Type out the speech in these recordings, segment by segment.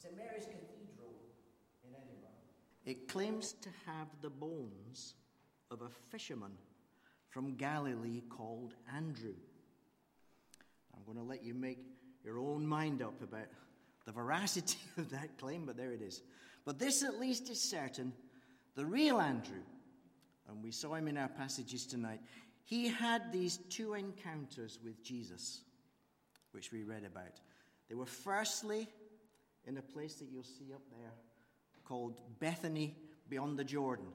St. Mary's Cathedral in Edinburgh. It claims to have the bones of a fisherman from Galilee called Andrew. I'm going to let you make your own mind up about the veracity of that claim, but there it is. But this at least is certain, the real Andrew, and we saw him in our passages tonight, he had these two encounters with Jesus, which we read about. They were firstly in a place that you'll see up there called Bethany beyond the Jordan,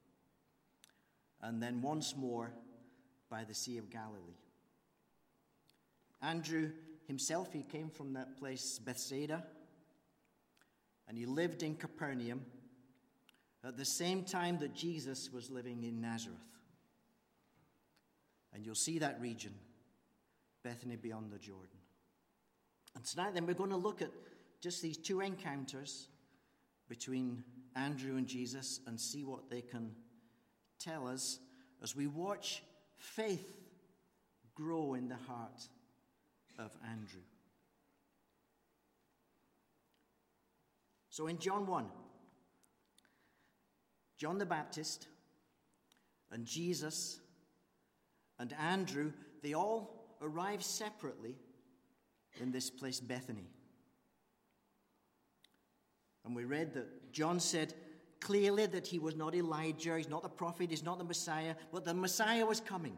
and then once more by the Sea of Galilee. Andrew himself, he came from that place, Bethsaida, and he lived in Capernaum at the same time that Jesus was living in Nazareth. And you'll see that region, Bethany beyond the Jordan. And tonight then we're going to look at just these two encounters between Andrew and Jesus and see what they can tell us as we watch faith grow in the heart of Andrew. So in John 1, John the Baptist and Jesus and Andrew, they all arrive separately in this place, Bethany. And we read that John said clearly that he was not Elijah, he's not the prophet, he's not the Messiah, but the Messiah was coming.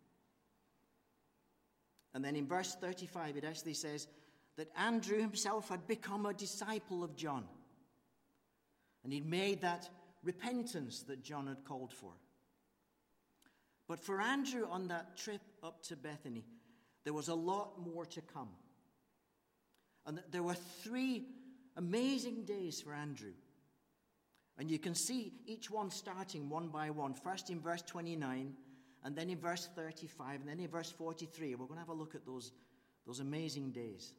And then in verse 35, it actually says that Andrew himself had become a disciple of John. And he'd made that repentance that John had called for. But for Andrew on that trip up to Bethany, there was a lot more to come. And there were 3 amazing days for Andrew. And you can see each one starting one by one. First in verse 29, and then in verse 35, and then in verse 43. We're going to have a look at those amazing days.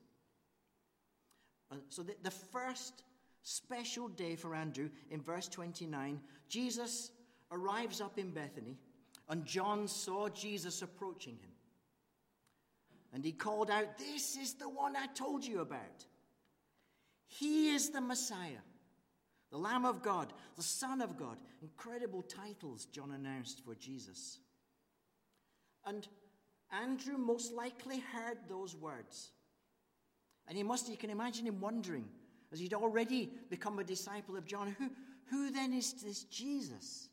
So the first special day for Andrew, in verse 29, Jesus arrives up in Bethany, and John saw Jesus approaching him. And he called out, "This is the one I told you about. He is the Messiah, the Lamb of God, the Son of God." Incredible titles John announced for Jesus. And Andrew most likely heard those words. And you can imagine him wondering, as he'd already become a disciple of John, who then is this Jesus?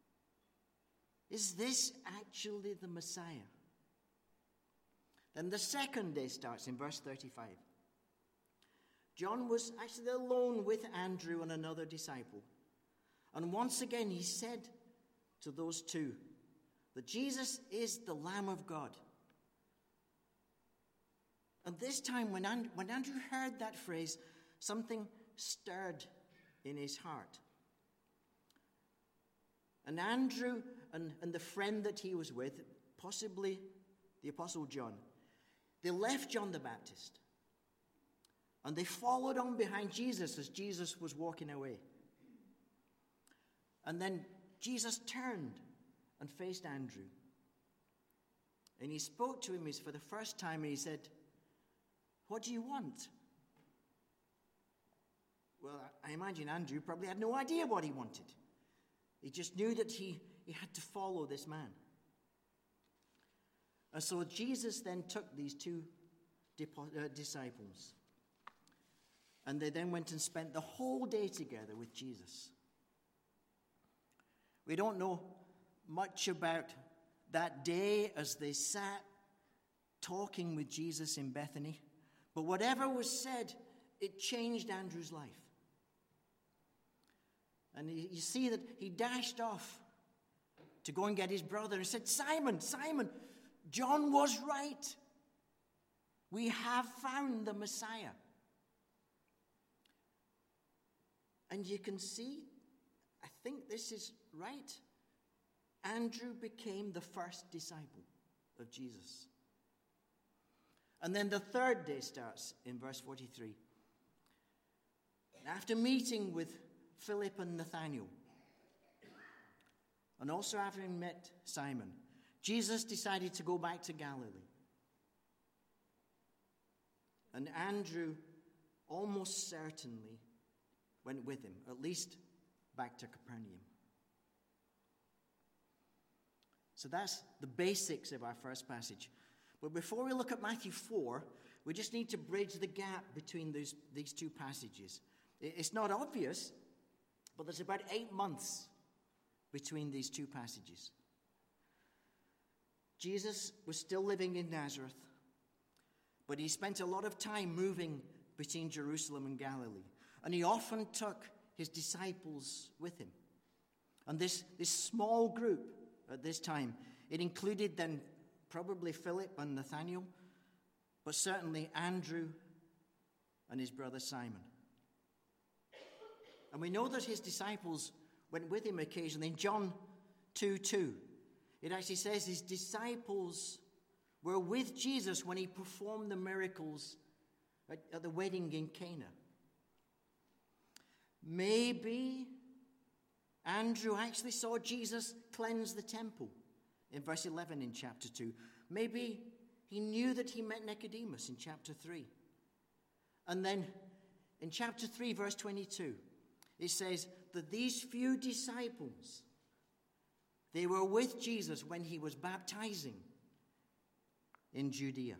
Is this actually the Messiah? Then the second day starts in verse 35. John was actually alone with Andrew and another disciple. And once again he said to those two that Jesus is the Lamb of God. And this time when Andrew heard that phrase, something stirred in his heart. And Andrew and the friend that he was with, possibly the Apostle John, they left John the Baptist. And they followed on behind Jesus as Jesus was walking away. And then Jesus turned and faced Andrew. And he spoke to him for the first time, and he said, "What do you want?" Well, I imagine Andrew probably had no idea what he wanted. He just knew that he had to follow this man. And so Jesus then took these two disciples. And they then went and spent the whole day together with Jesus. We don't know much about that day as they sat talking with Jesus in Bethany. But whatever was said, it changed Andrew's life. And you see that he dashed off to go and get his brother and said, Simon, John was right. We have found the Messiah." And you can see, I think this is right, Andrew became the first disciple of Jesus. And then the third day starts in verse 43. After meeting with Philip and Nathanael, and also having met Simon, Jesus decided to go back to Galilee. And Andrew almost certainly went with him, at least back to Capernaum. So that's the basics of our first passage. But before we look at Matthew 4, we just need to bridge the gap between these two passages. It's not obvious, but there's about 8 months between these two passages. Jesus was still living in Nazareth, but he spent a lot of time moving between Jerusalem and Galilee. And he often took his disciples with him. And this small group at this time, it included then probably Philip and Nathanael, but certainly Andrew and his brother Simon. And we know that his disciples went with him occasionally. In John 2:2, it actually says his disciples were with Jesus when he performed the miracles at the wedding in Cana. Maybe Andrew actually saw Jesus cleanse the temple in verse 11 in chapter 2. Maybe he knew that he met Nicodemus in chapter 3. And then in chapter 3, verse 22, it says that these few disciples, they were with Jesus when he was baptizing in Judea.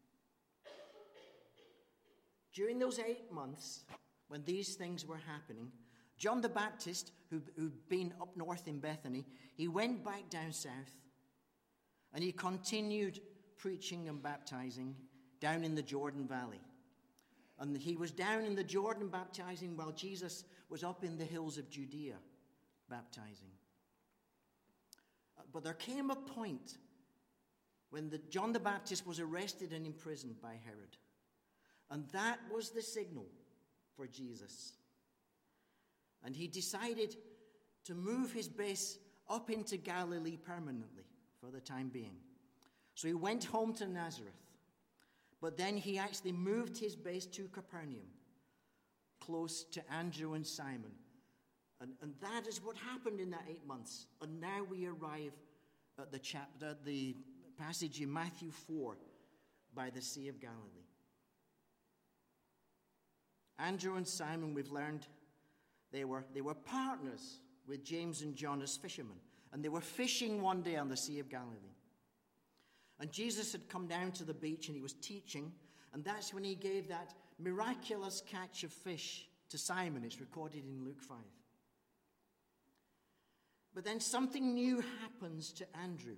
During those 8 months, when these things were happening, John the Baptist, who'd been up north in Bethany, he went back down south, and he continued preaching and baptizing down in the Jordan Valley. And he was down in the Jordan baptizing while Jesus was up in the hills of Judea baptizing. But there came a point when John the Baptist was arrested and imprisoned by Herod. And that was the signal for Jesus. And he decided to move his base up into Galilee permanently for the time being. So he went home to Nazareth. But then he actually moved his base to Capernaum, close to Andrew and Simon. And that is what happened in that 8 months. And now we arrive at the passage in Matthew 4 by the Sea of Galilee. Andrew and Simon, we've learned, they were partners with James and John as fishermen. And they were fishing one day on the Sea of Galilee. And Jesus had come down to the beach and he was teaching. And that's when he gave that miraculous catch of fish to Simon. It's recorded in Luke 5. But then something new happens to Andrew.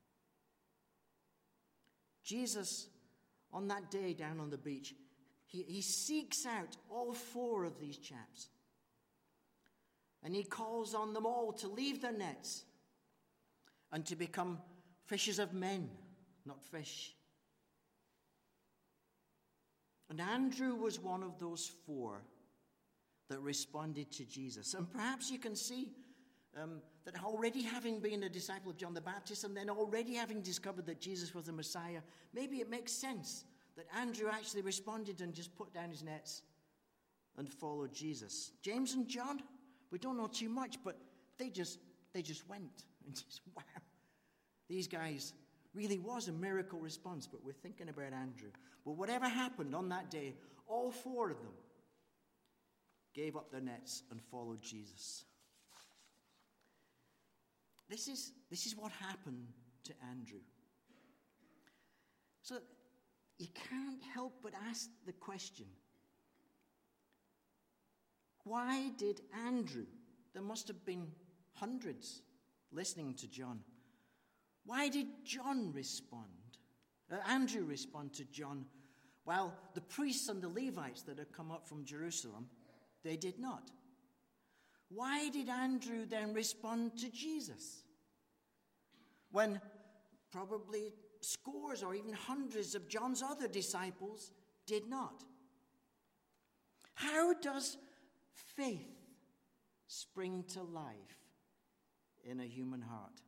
Jesus, on that day down on the beach, he seeks out all 4 of these chaps. And he calls on them all to leave their nets and to become fishers of men, not fish. And Andrew was one of those 4 that responded to Jesus. And perhaps you can see that already having been a disciple of John the Baptist and then already having discovered that Jesus was the Messiah, maybe it makes sense that Andrew actually responded and just put down his nets and followed Jesus. James and John, we don't know too much, but they just went. And just, wow, these guys really was a miracle response, but we're thinking about Andrew. But whatever happened on that day, all 4 of them gave up their nets and followed Jesus. This is what happened to Andrew. So you can't help but ask the question, why did Andrew, there must have been hundreds listening to John, why did Andrew respond to John, while the priests and the Levites that had come up from Jerusalem, they did not? Why did Andrew then respond to Jesus when probably scores or even hundreds of John's other disciples did not? How does faith spring to life in a human heart?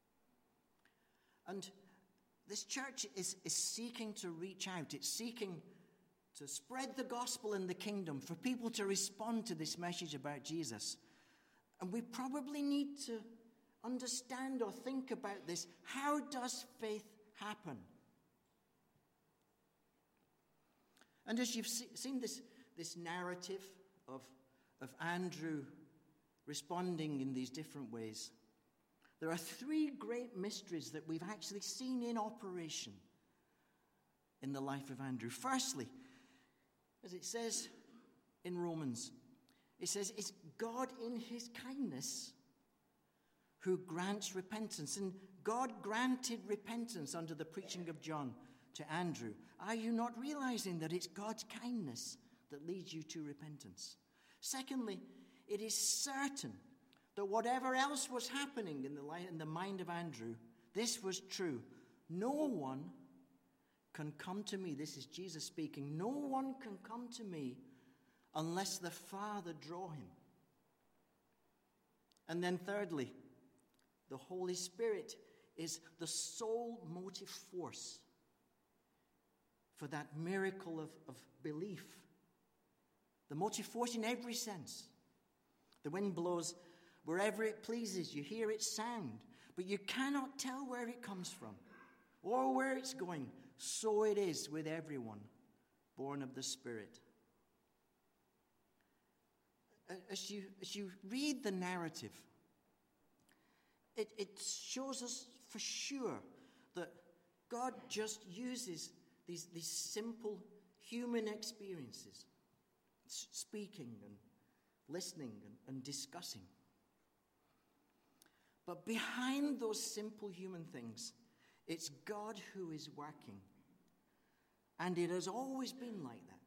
And this church is seeking to reach out. It's seeking to spread the gospel in the kingdom, for people to respond to this message about Jesus. And we probably need to understand or think about this. How does faith happen? And as you've seen this narrative of of Andrew responding in these different ways, there are three great mysteries that we've actually seen in operation in the life of Andrew. Firstly, as it says in Romans, it says it's God in his kindness who grants repentance. And God granted repentance under the preaching of John to Andrew. Are you not realizing that it's God's kindness that leads you to repentance? Secondly, it is certain that whatever else was happening in the mind of Andrew, this was true. No one can come to me. This is Jesus speaking. No one can come to me unless the Father draw him. And then thirdly, the Holy Spirit is the sole motive force for that miracle of belief. The motive force in every sense. The wind blows wherever it pleases. You hear its sound, but you cannot tell where it comes from or where it's going. So it is with everyone born of the Spirit. As you read the narrative, it shows us for sure that God just uses these simple human experiences, speaking and listening and discussing. But behind those simple human things, it's God who is working. And it has always been like that.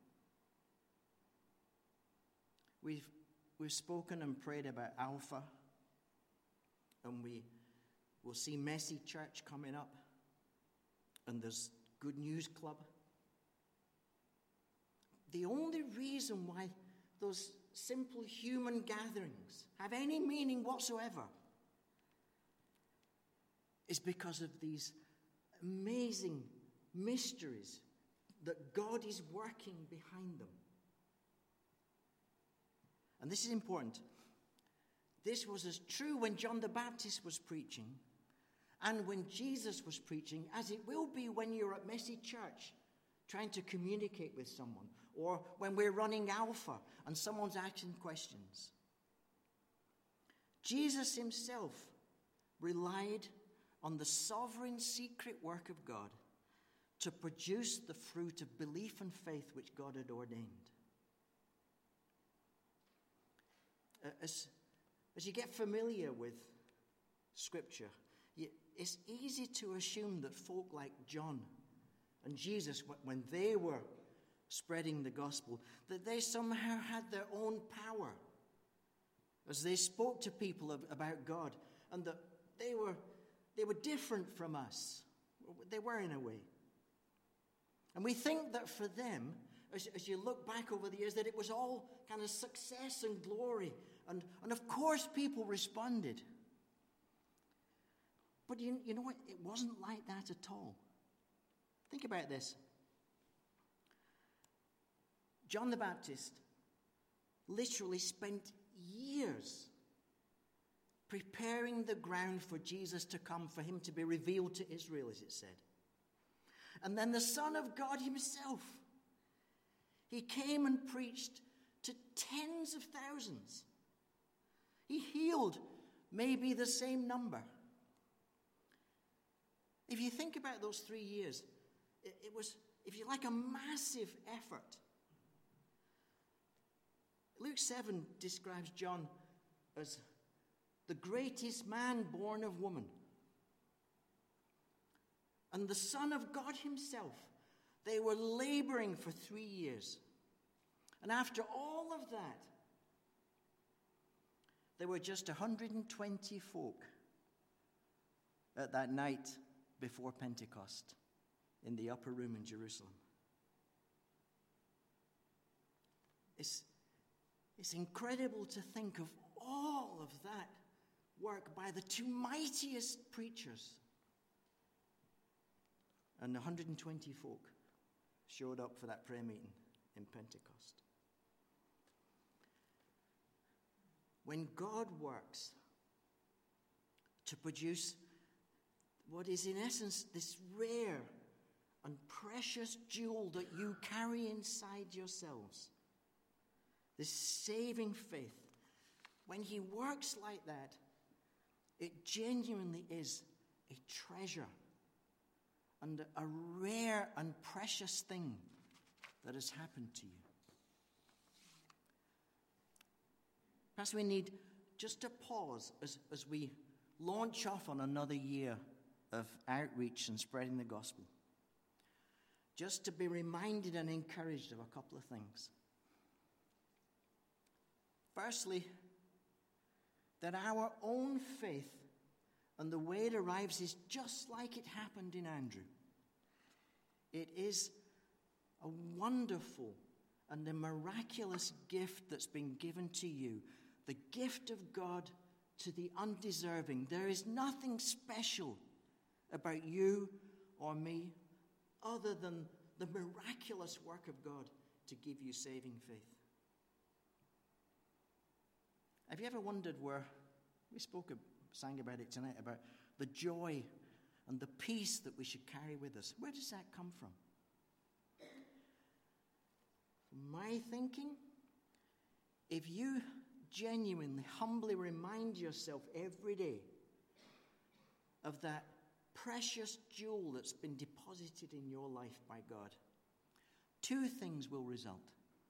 We've spoken and prayed about Alpha. And we will see Messy Church coming up. And there's Good News Club. The only reason why those simple human gatherings have any meaning whatsoever is because of these amazing mysteries that God is working behind them. And this is important. This was as true when John the Baptist was preaching and when Jesus was preaching as it will be when you're at Messy Church trying to communicate with someone, or when we're running Alpha and someone's asking questions. Jesus himself relied on the sovereign secret work of God to produce the fruit of belief and faith which God had ordained. As you get familiar with Scripture, it's easy to assume that folk like John and Jesus, when they were spreading the gospel, that they somehow had their own power as they spoke to people about God, and that they were different from us. They were in a way. And we think that for them, as you look back over the years, that it was all kind of success and glory. And of course people responded. But you know what? It wasn't like that at all. Think about this. John the Baptist literally spent years preparing the ground for Jesus to come, for him to be revealed to Israel, as it said. And then the Son of God himself, he came and preached to tens of thousands. He healed maybe the same number. If you think about those 3 years, it was, if you like, a massive effort. Luke 7 describes John as the greatest man born of woman. And the Son of God himself, they were laboring for 3 years. And after all of that, there were just 120 folk at that night before Pentecost in the upper room in Jerusalem. It's incredible to think of all of that work by the two mightiest preachers. And 120 folk showed up for that prayer meeting in Pentecost. When God works to produce what is in essence this rare and precious jewel that you carry inside yourselves, this saving faith, when he works like that, it genuinely is a treasure and a rare and precious thing that has happened to you. Perhaps we need just to pause as we launch off on another year of outreach and spreading the gospel, just to be reminded and encouraged of a couple of things. Firstly, that our own faith and the way it arrives is just like it happened in Andrew. It is a wonderful and a miraculous gift that's been given to you, the gift of God to the undeserving. There is nothing special about you or me other than the miraculous work of God to give you saving faith. Have you ever wondered where, we sang about it tonight, about the joy and the peace that we should carry with us? Where does that come from? From my thinking, if you genuinely, humbly remind yourself every day of that precious jewel that's been deposited in your life by God, two things will result.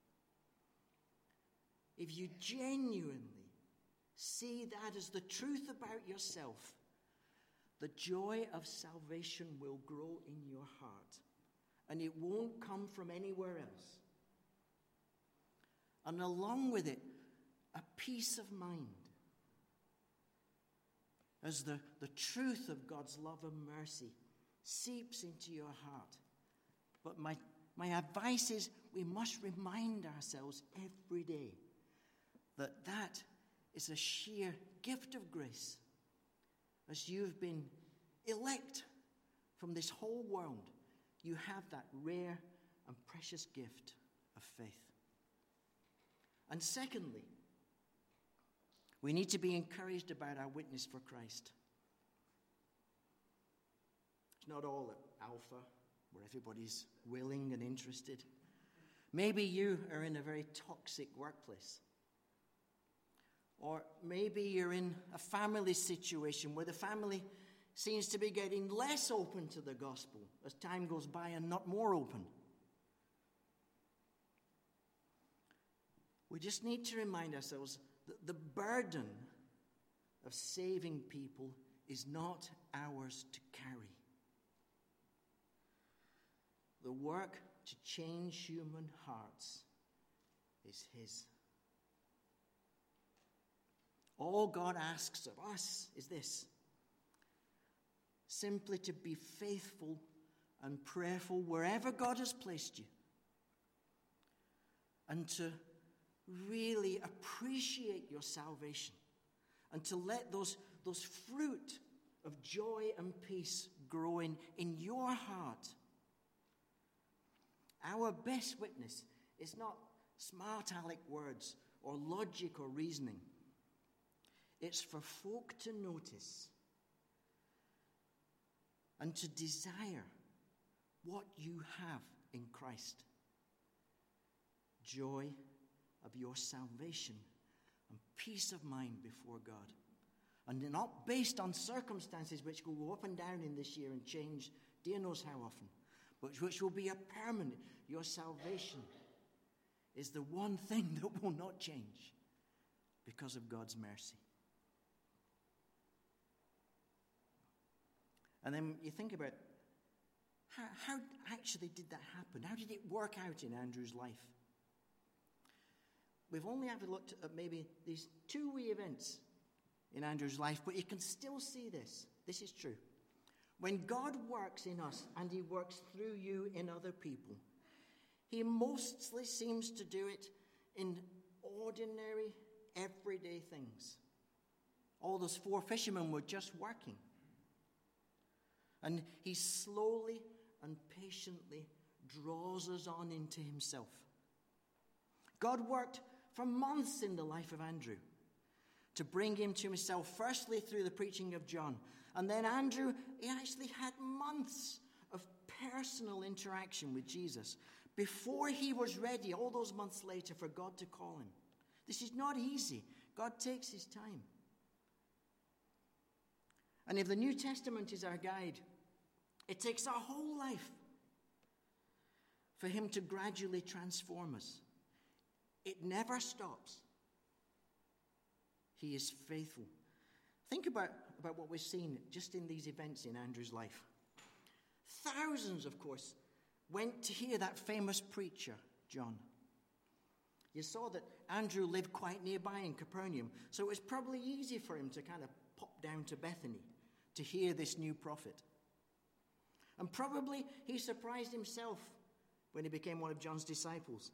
If you genuinely see that as the truth about yourself, the joy of salvation will grow in your heart, and it won't come from anywhere else. And along with it, a peace of mind, as the truth of God's love and mercy seeps into your heart. But my advice is we must remind ourselves every day that that is a sheer gift of grace, as you've been elect from this whole world. You have that rare and precious gift of faith. And secondly, we need to be encouraged about our witness for Christ. It's not all at Alpha, where everybody's willing and interested. Maybe you are in a very toxic workplace. Or maybe you're in a family situation where the family seems to be getting less open to the gospel as time goes by and not more open. We just need to remind ourselves that the burden of saving people is not ours to carry. The work to change human hearts is His. All God asks of us is this: simply to be faithful and prayerful wherever God has placed you, and to really appreciate your salvation, and to let those fruit of joy and peace grow in your heart. Our best witness is not smart aleck words or logic or reasoning. It's for folk to notice and to desire what you have in Christ. Joy of your salvation and peace of mind before God. And they're not based on circumstances which will go up and down in this year and change dear knows how often, but which will be a permanent. Your salvation is the one thing that will not change because of God's mercy. And then you think about how actually did that happen? How did it work out in Andrew's life? We've only ever looked at maybe these two wee events in Andrew's life, but you can still see this. This is true. When God works in us and He works through you in other people, He mostly seems to do it in ordinary, everyday things. All those 4 fishermen were just working. And He slowly and patiently draws us on into Himself. God worked for months in the life of Andrew to bring him to Himself, firstly through the preaching of John. And then Andrew, he actually had months of personal interaction with Jesus before he was ready, all those months later, for God to call him. This is not easy. God takes his time. And if the New Testament is our guide, it takes our whole life for him to gradually transform us. It never stops. He is faithful. Think about what we've seen just in these events in Andrew's life. Thousands, of course, went to hear that famous preacher, John. You saw that Andrew lived quite nearby in Capernaum, so it was probably easy for him to kind of pop down to Bethany to hear this new prophet. And probably he surprised himself when he became one of John's disciples.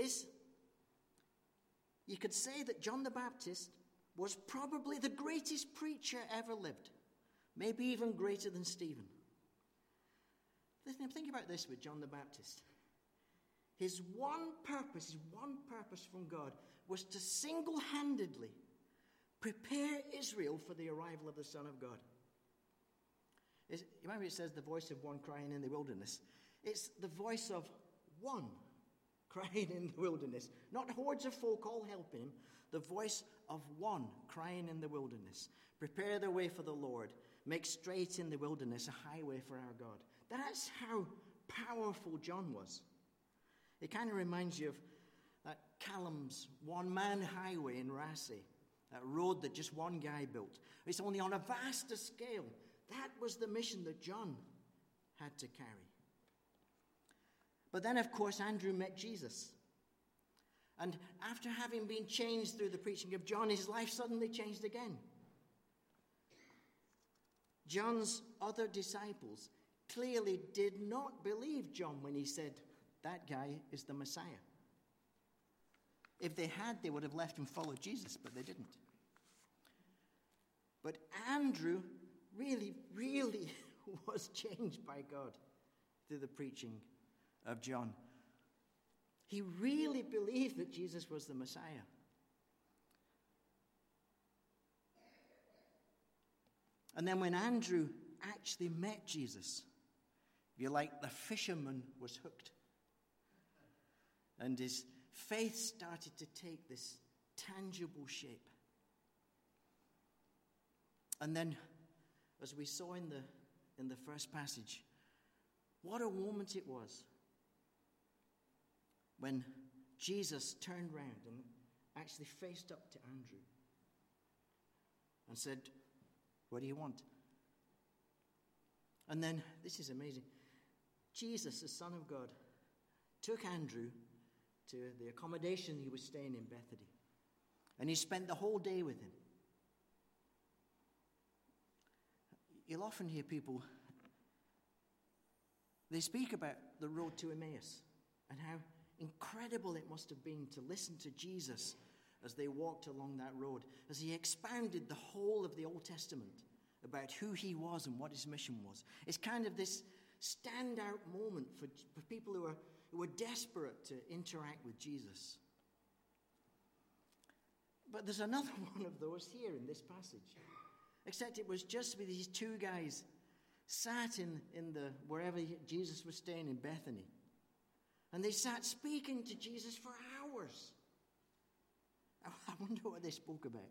You could say that John the Baptist was probably the greatest preacher ever lived, maybe even greater than Stephen. Think about this with John the Baptist. His one purpose from God was to single-handedly prepare Israel for the arrival of the Son of God. You remember it says the voice of one crying in the wilderness. It's the voice of one crying in the wilderness. Not hordes of folk all helping him. The voice of one crying in the wilderness. Prepare the way for the Lord. Make straight in the wilderness a highway for our God. That's how powerful John was. It kind of reminds you of that Callum's one-man highway in Rassay, that road that just one guy built. It's only on a vaster scale. That was the mission that John had to carry. But then, of course, Andrew met Jesus. And after having been changed through the preaching of John, his life suddenly changed again. John's other disciples clearly did not believe John when he said, that guy is the Messiah. If they had, they would have left and followed Jesus, but they didn't. But Andrew really, really was changed by God through the preaching of John. He really believed that Jesus was the Messiah. And then when Andrew actually met Jesus, if you like, the fisherman was hooked. And his faith started to take this tangible shape. And then, as we saw in the first passage, what a moment it was when Jesus turned round and actually faced up to Andrew and said, what do you want? And then, this is amazing, Jesus, the Son of God, took Andrew to the accommodation he was staying in Bethany. And he spent the whole day with him. You'll often hear people, they speak about the road to Emmaus and how incredible it must have been to listen to Jesus as they walked along that road, as he expounded the whole of the Old Testament about who he was and what his mission was. It's kind of this standout moment for people who were desperate to interact with Jesus. But there's another one of those here in this passage. Except it was just with these two guys sat in the wherever Jesus was staying in Bethany. And they sat speaking to Jesus for hours. I wonder what they spoke about.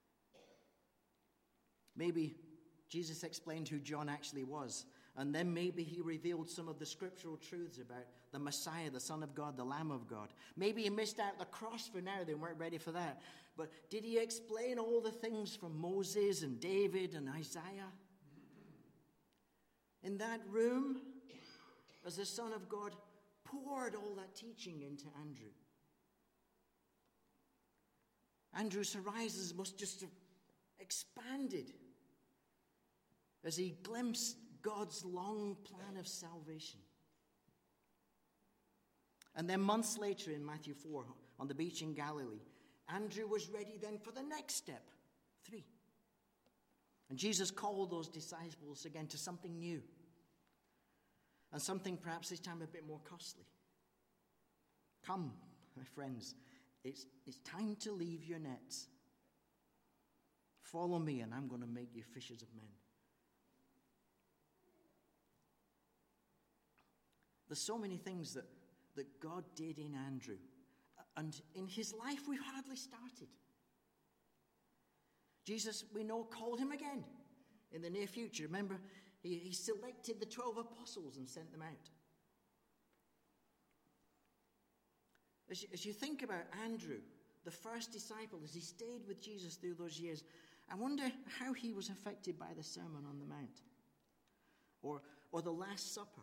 Maybe Jesus explained who John actually was. And then maybe he revealed some of the scriptural truths about the Messiah, the Son of God, the Lamb of God. Maybe he missed out the cross for now. They weren't ready for that. But did he explain all the things from Moses and David and Isaiah? In that room, as the Son of God poured all that teaching into Andrew. Andrew's horizons must just have expanded as he glimpsed God's long plan of salvation. And then months later in Matthew 4, on the beach in Galilee, Andrew was ready then for the next step, 3. And Jesus called those disciples again to something new. And something perhaps this time a bit more costly. Come, my friends, it's time to leave your nets. Follow me and I'm going to make you fishers of men. There's so many things that that God did in Andrew. And in his life, we've hardly started. Jesus, we know, called him again in the near future. Remember, he selected the 12 apostles and sent them out. As you think about Andrew, the first disciple, as he stayed with Jesus through those years, I wonder how he was affected by the Sermon on the Mount or the Last Supper.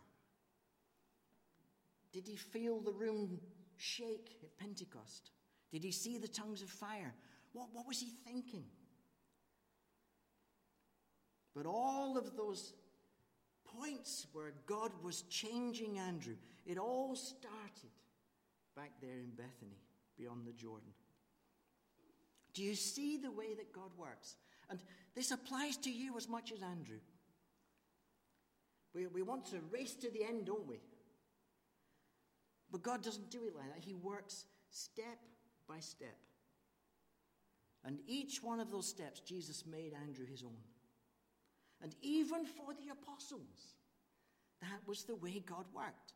Did he feel the room shake at Pentecost? Did he see the tongues of fire? What was he thinking? But all of those points where God was changing Andrew, it all started back there in Bethany, beyond the Jordan. Do you see the way that God works? And this applies to you as much as Andrew. We want to race to the end, don't we? But God doesn't do it like that. He works step by step. And each one of those steps, Jesus made Andrew his own. And even for the apostles, that was the way God worked.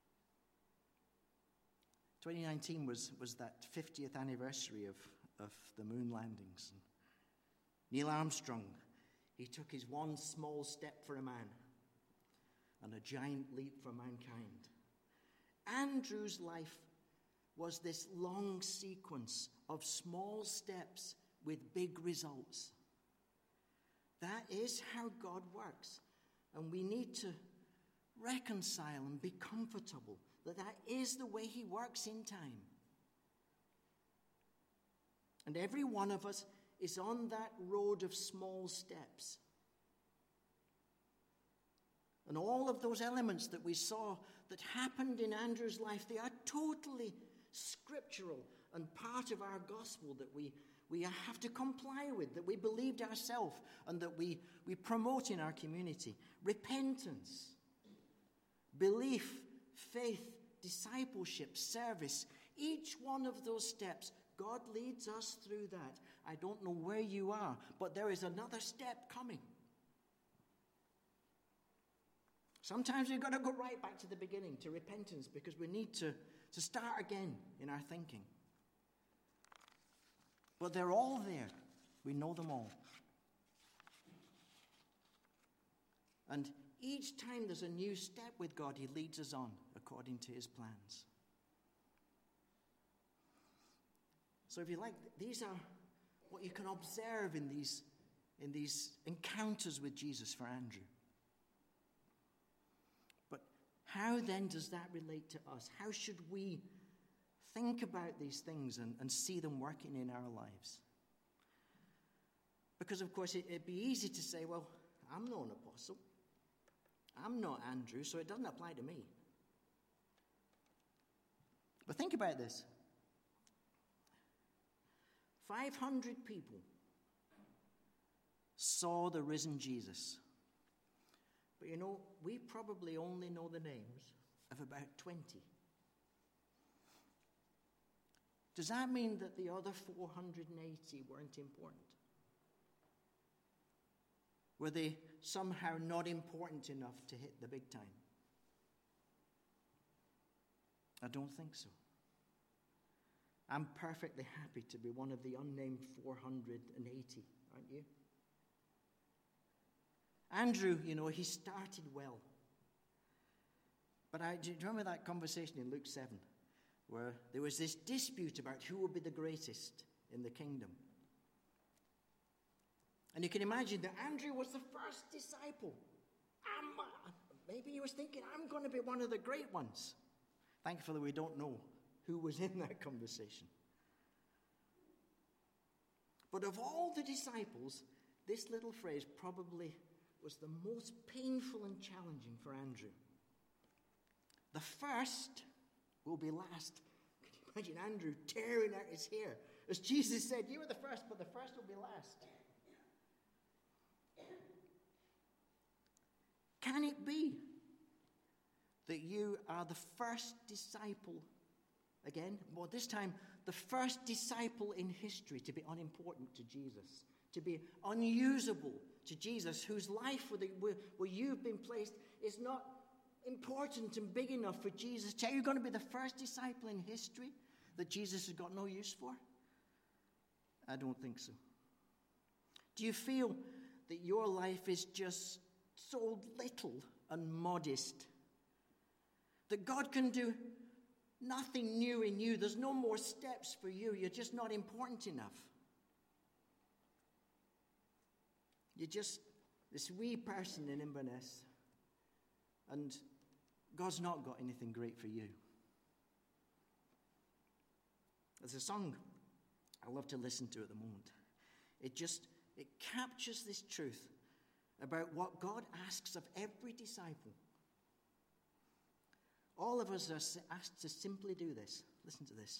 2019 was that 50th anniversary of the moon landings. Neil Armstrong, he took his one small step for a man and a giant leap for mankind. Andrew's life was this long sequence of small steps with big results. That is how God works. And we need to reconcile and be comfortable that is the way he works in time. And every one of us is on that road of small steps. And all of those elements that we saw that happened in Andrew's life, they are totally scriptural and part of our gospel that we have to comply with, that we believed ourselves and that we promote in our community. Repentance, belief, faith, discipleship, service. Each one of those steps, God leads us through that. I don't know where you are, but there is another step coming. Sometimes we've got to go right back to the beginning, to repentance, because we need to start again in our thinking. But they're all there. We know them all. And each time there's a new step with God, he leads us on according to his plans. So if you like, these are what you can observe in these encounters with Jesus for Andrew. But how then does that relate to us? How should we think about these things and see them working in our lives? Because, of course, it'd be easy to say, well, I'm not an apostle. I'm not Andrew, so it doesn't apply to me. But think about this. 500 people saw the risen Jesus. But you know, we probably only know the names of about 20. Does that mean that the other 480 weren't important? Were they somehow not important enough to hit the big time? I don't think so. I'm perfectly happy to be one of the unnamed 480, aren't you? Andrew, you know, he started well. But do you remember that conversation in Luke 7, where there was this dispute about who would be the greatest in the kingdom? And you can imagine that Andrew was the first disciple. Maybe he was thinking, I'm going to be one of the great ones. Thankfully, we don't know who was in that conversation. But of all the disciples, this little phrase probably was the most painful and challenging for Andrew. The first will be last. Can you imagine Andrew tearing out his hair? As Jesus said, you were the first, but the first will be last. Can it be that you are the first disciple again? Well, this time, the first disciple in history to be unimportant to Jesus, to be unusable to Jesus, whose life where you've been placed is important and big enough for Jesus? Are you going to be the first disciple in history that Jesus has got no use for? I don't think so. Do you feel that your life is just so little and modest that God can do nothing new in you? There's no more steps for you. You're just not important enough. You're just this wee person in Inverness, and God's not got anything great for you. There's a song I love to listen to at the moment. It captures this truth about what God asks of every disciple. All of us are asked to simply do this. Listen to this.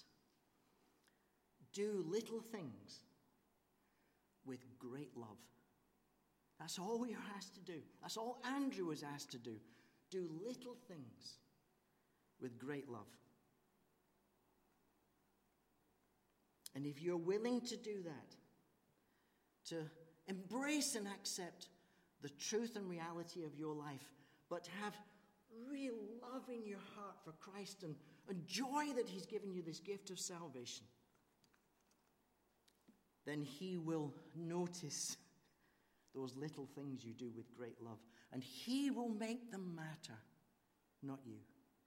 Do little things with great love. That's all we are asked to do. That's all Andrew was asked to do. Do little things with great love. And if you're willing to do that, to embrace and accept the truth and reality of your life, but have real love in your heart for Christ and joy that he's given you this gift of salvation, then he will notice those little things you do with great love, and he will make them matter, not you.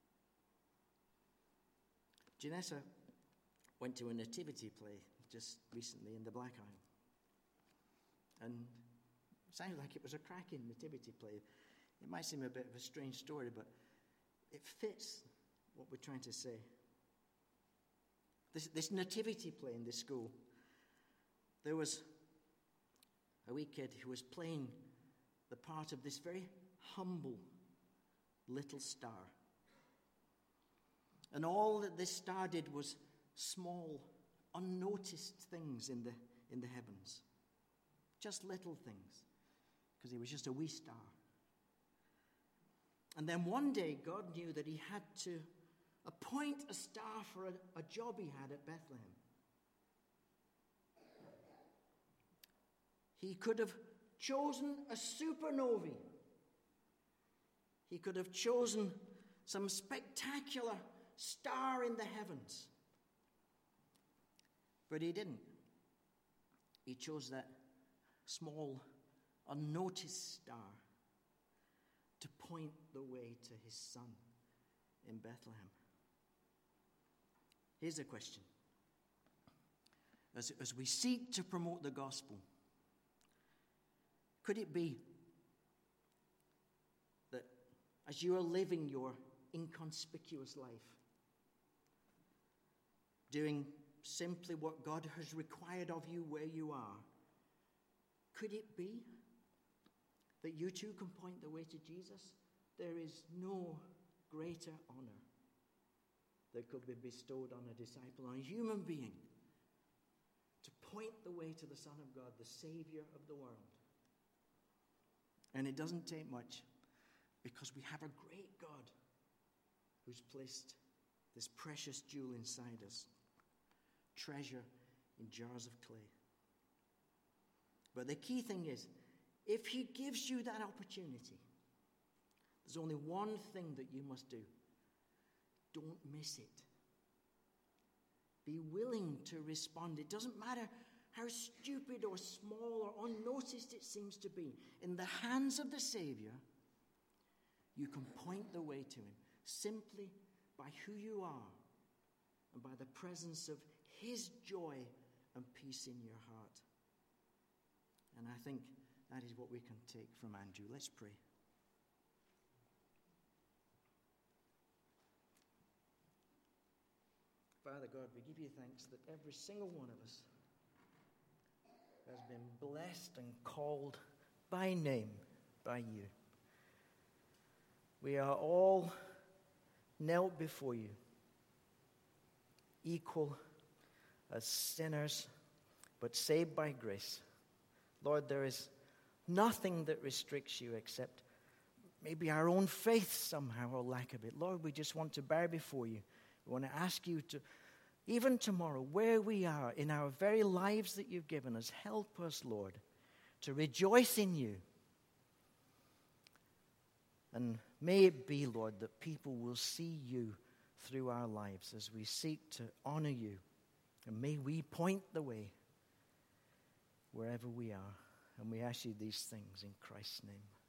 Janessa went to a nativity play just recently in the Black Isle, and it sounded like it was a cracking nativity play. It might seem a bit of a strange story, but it fits what we're trying to say. This nativity play in this school, there was a wee kid who was playing the part of this very humble little star. And all that this star did was small, unnoticed things in the heavens. Just little things, because he was just a wee star. And then one day, God knew that he had to appoint a star for a job he had at Bethlehem. He could have chosen a supernovae. He could have chosen some spectacular star in the heavens. But he didn't. He chose that small, unnoticed star to point the way to his son in Bethlehem. Here's a question. As we seek to promote the gospel, could it be that as you are living your inconspicuous life, doing simply what God has required of you where you are, could it be that you too can point the way to Jesus? There is no greater honor that could be bestowed on a disciple, on a human being, to point the way to the Son of God, the Savior of the world. And it doesn't take much, because we have a great God who's placed this precious jewel inside us, treasure in jars of clay. But the key thing is, if he gives you that opportunity, there's only one thing that you must do. Don't miss it. Be willing to respond. It doesn't matter how stupid or small or unnoticed it seems to be. In the hands of the Savior, you can point the way to him simply by who you are and by the presence of his joy and peace in your heart. And I think that is what we can take from Andrew. Let's pray. Father God, we give you thanks that every single one of us has been blessed and called by name by you. We are all knelt before you, equal as sinners, but saved by grace. Lord, there is nothing that restricts you except maybe our own faith somehow or lack of it. Lord, we just want to bow before you. We want to ask you to, even tomorrow, where we are in our very lives that you've given us, help us, Lord, to rejoice in you. And May it be, Lord, that people will see you through our lives as we seek to honor you. And may we point the way wherever we are. And we ask you these things in Christ's name.